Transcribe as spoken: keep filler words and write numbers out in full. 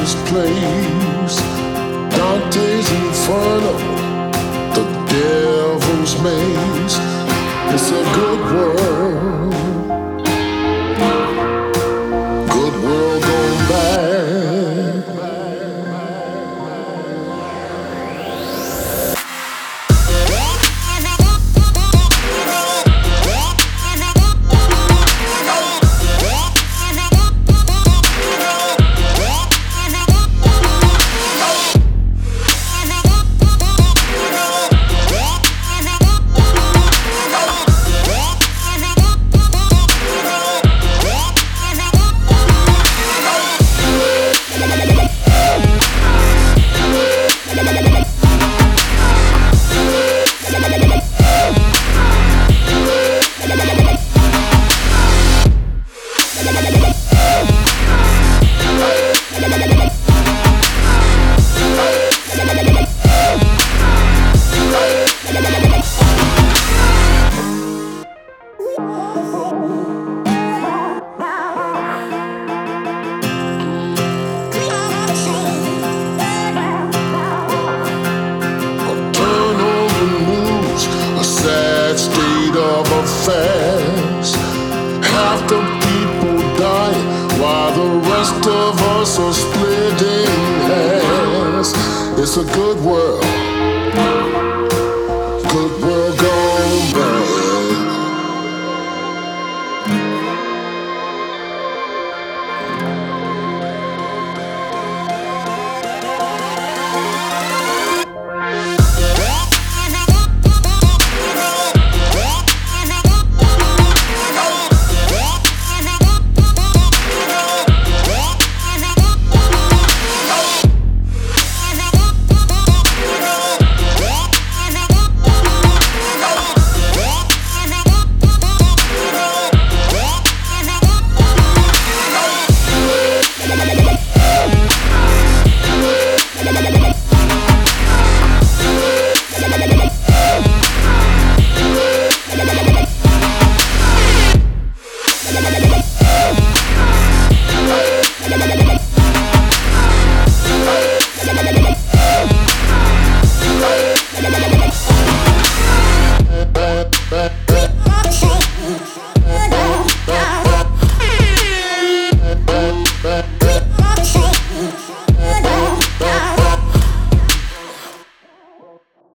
this place. Dante's Inferno, the devil's maze. It's a good world, good world gone bad. State of affairs. Half the people dying while the rest of us are splitting hairs. It's a good world, good world gone